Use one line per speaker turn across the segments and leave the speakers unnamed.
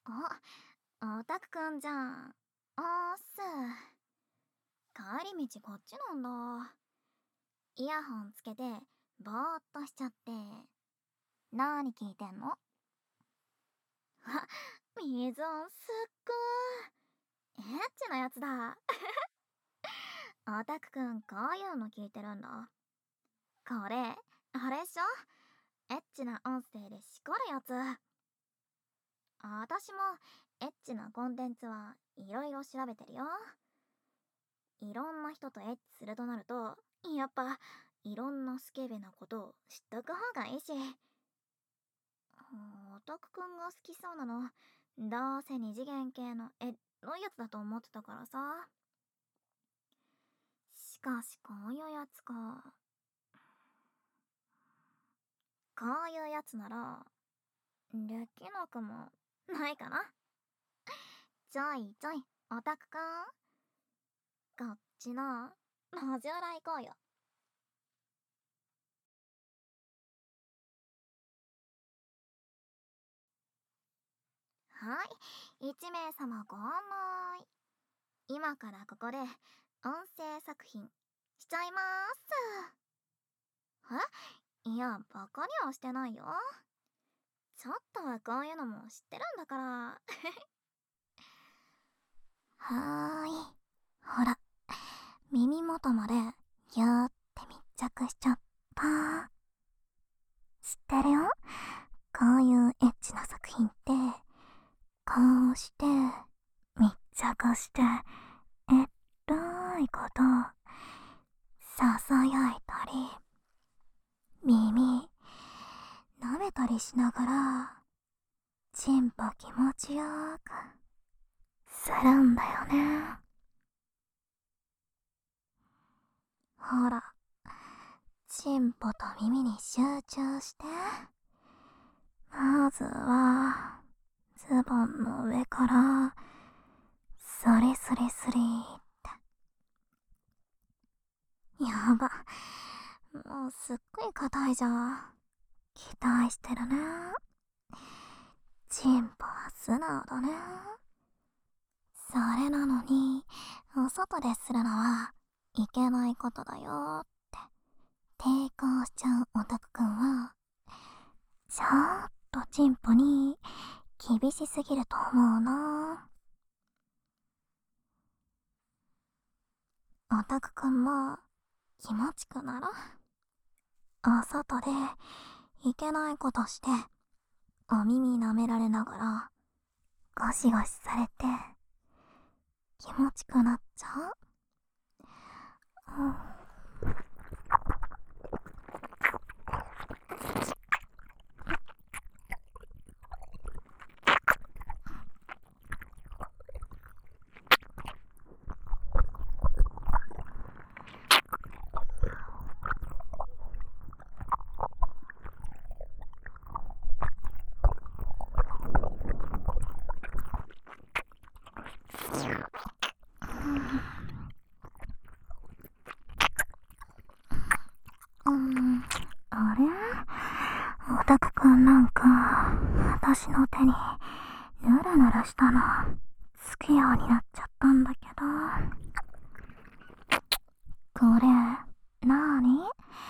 あ、オタクくんじゃん。帰り道こっちなんだ。イヤホンつけて、ぼーっとしちゃって。何聞いてんの？あ、水音すっごー。エッチなやつだ。オタクくん、こういうの聞いてるんだ。これ、あれっしょ？エッチな音声でしこるやつ。私も、エッチなコンテンツはいろいろ調べてるよ。いろんな人とエッチするとなると、やっぱ、いろんなスケベなことを知っとく方がいいし。オタクくんが好きそうなの、どうせ二次元系のエロいやつだと思ってたからさ。しかしこういうやつか。こういうやつなら、できなくもないかな。ちょいちょい、オタクくん。こっちの、路地裏行こうよ。はい、1名様ご案内。今からここで、音声作品、しちゃいまーす。いや、バカにはしてないよ。ちょっとはこういうのも知ってるんだから。はーい。ほら、耳元までギューって密着しちゃった。知ってるよ。こういうエッチな作品って、こうして、密着して、えらいこと、ささやいたり、耳、舐めたりしながら、チンポ気持ちよーく、するんだよね。ほら、チンポと耳に集中して。まずは、ズボンの上から、スリスリスリーって。やば。もうすっごい硬いじゃん。期待してるね。チンポは素直だね。それなのに、お外でするのはいけないことだよって。抵抗しちゃうオタクくんは、ちょっとチンポに厳しすぎると思うな。オタクくんも気持ちくなら。お外でいけないことして、お耳舐められながら、ゴシゴシされて、気持ちくなっちゃう。うんあれ？オタクくんなんか、私の手にヌルヌルしたの、つくようになっちゃったんだけど。これ、なーに？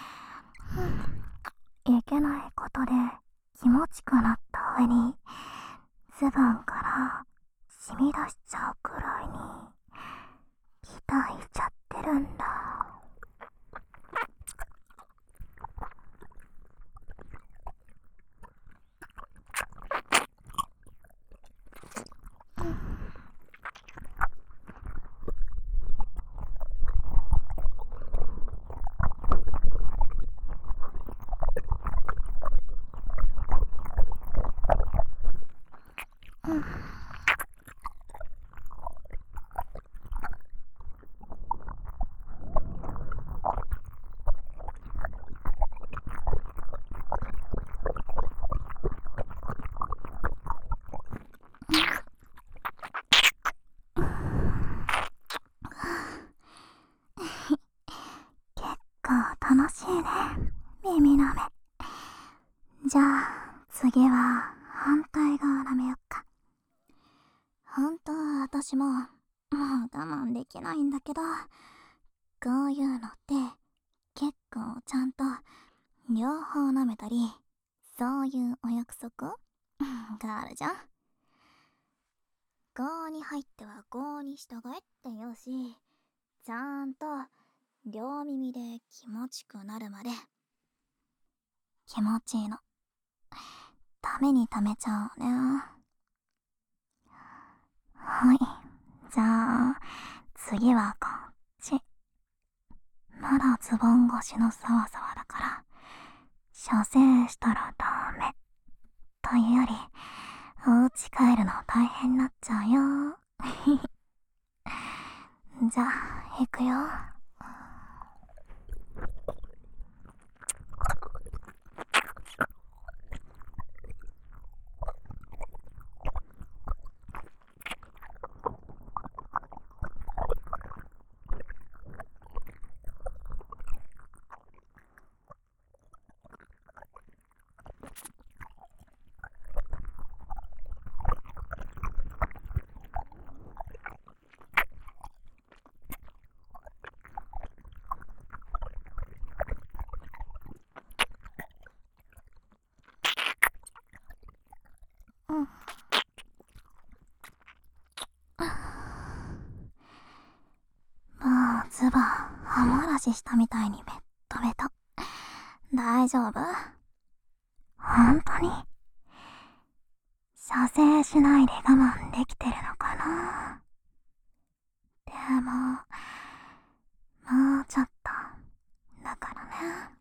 いけないことで気持ちくなった上に、ズボンから染み出しちゃうくらいに、期待しちゃってるんだ。結構楽しいね、耳舐め。じゃあ次は反対側舐めよっか。 ほんと私も、もう我慢できないんだけど、こういうのって結構ちゃんと両方舐めたり、そういうお約束があるじゃん。郷に入っては郷に従えって言うし、ちゃんと両耳で気持ちくなるまで。気持ちいいの。ために溜めちゃうね。はい。じゃあ、次はこっち。まだズボン越しのサワサワだから、射精したらダメ。というより、お家帰るの大変になっちゃうよ。じゃあ、行くよ。うん。もうズボン、歯漏らししたみたいにベットベト。大丈夫？本当に射精しないで我慢できてるのかな？でも、もうちょっと、だからね。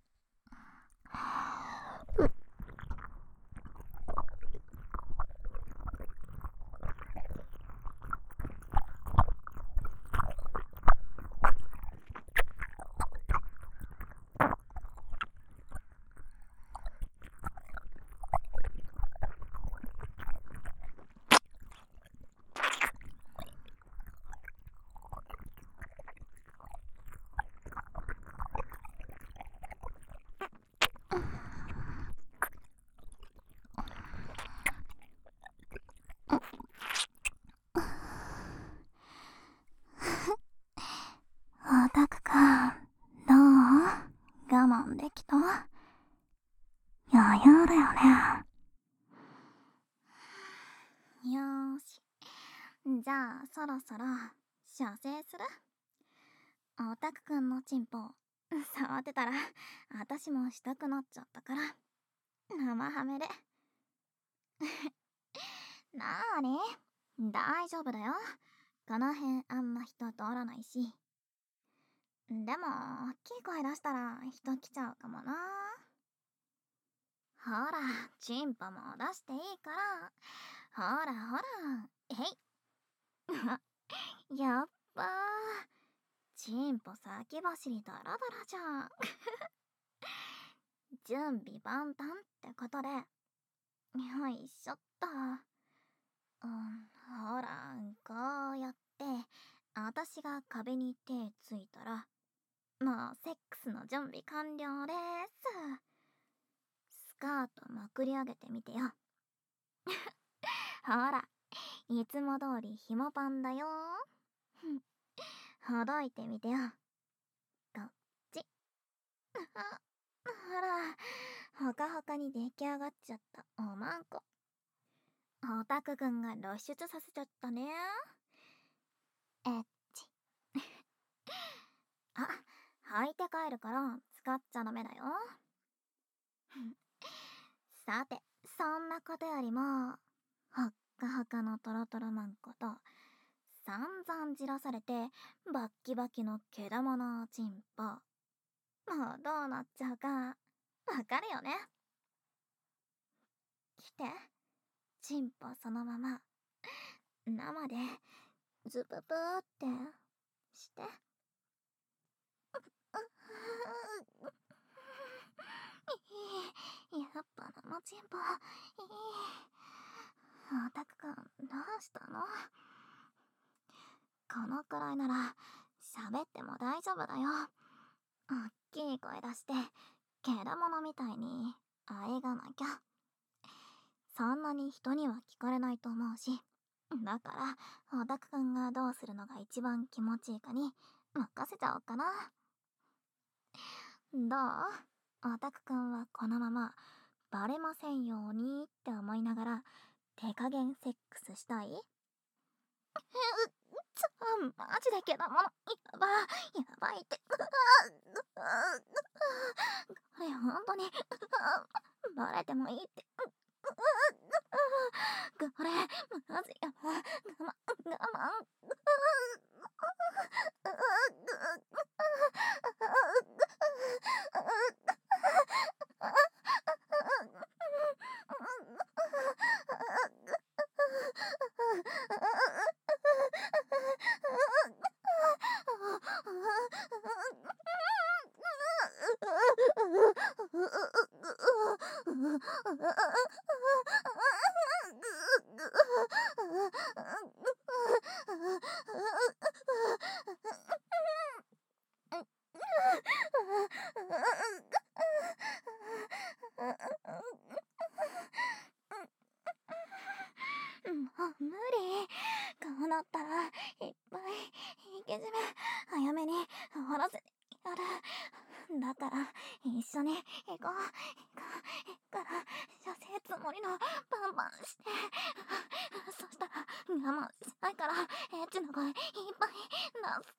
オタクか、どう？我慢できた？余裕だよね。よーし。じゃあ、そろそろ、射精する？オタクくんのチンポ、触ってたら、私もしたくなっちゃったから、生ハメで。なーに？大丈夫だよ。この辺あんま人通らないし。でも、大きい声出したら人来ちゃうかもな。ほら、チンポも出していいから。ほらほら、やっばー。チンポ先走りダラダラじゃん。準備万端ってことで。よいしょっと。ほら、こうやって、私が壁に手ついたら、もうセックスの準備完了です。スカートまくり上げてみてよ。ほら、いつも通り紐パンだよ。ほどいてみてよ。こっち。ほら、ほかほかに出来上がっちゃったおまんこ。オタクくんが露出させちゃったね。えっち。あ、履いて帰るから使っちゃダメだよ。さて、そんなことよりも、ほっかほかのトロトロマンコと、散々じらされてバッキバキの毛玉のチンポ。もうどうなっちゃうか、わかるよね。来て、チンポそのまま、生で、ズププーってして。やっぱ生チンポ、オタクくん、どうしたの？このくらいなら、喋っても大丈夫だよ。おっきい声出して、ケラモノみたいに、あえがなきゃ。そんなに人には聞かれないと思うし、 だから、オタクくんがどうするのが一番気持ちいいかに任せちゃおうかな。どう？オタクくんはこのままバレませんようにって思いながら手加減セックスしたい？マジでけだもの。やばいって。これ本当にバレてもいいって。これマジやば。我慢。もう無理。こうなったらいっぱいいけじめ早めに終わらせてやる。だから一緒に行こう。から射精つもりのバンバンして、そしたら我慢しないからエッチな声いっぱい出す。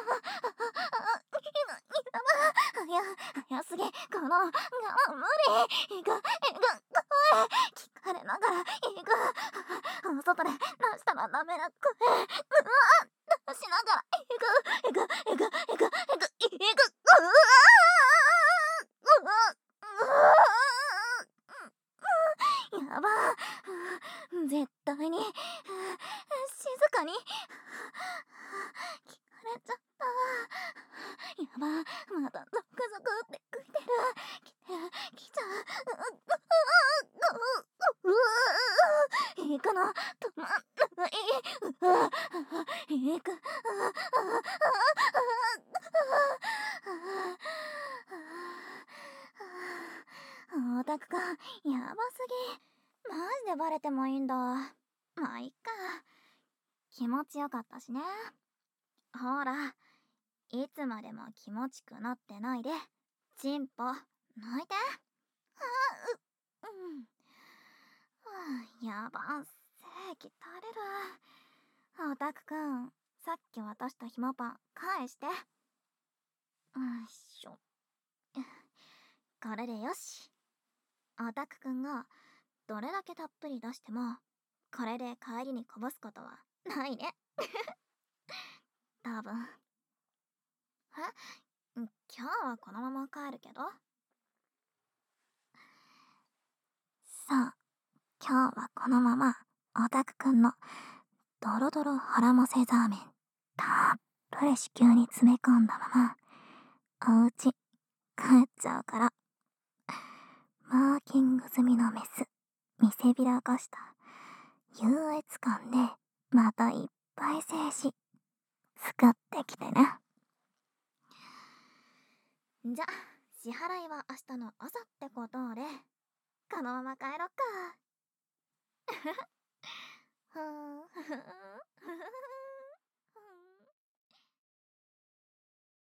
早すぎ。この我慢無理。行く聞かれながら行く。外で出したらダメな声出しながら行く。やば。絶対に静かに聞かれちゃった。やば。またゾクゾクって来ちゃう。行くの止まんない。行く。オタクか、やばすぎ。マジでバレてもいいんだ。まあいっか。気持ちよかったしね。ほら、いつまでも気持ちくなってないで、チンポ、抜いて。やば、正気垂れる。オタクくん、さっき渡したひもパン返して。よいしょ。これでよし。オタクくんがどれだけたっぷり出しても、これで帰りにこぼすことはないね。多分。今日はこのまま帰るけど。さあ、今日はこのままオタクくんのドロドロ腹もせザーメンたっぷり子宮に詰め込んだままおうち帰っちゃうから。マーキング済みのメス見せびらかした優越感でまたいっぱい精子使ってきてね。じゃ、支払いは明日の朝ってことでこのまま帰ろっか。ふーん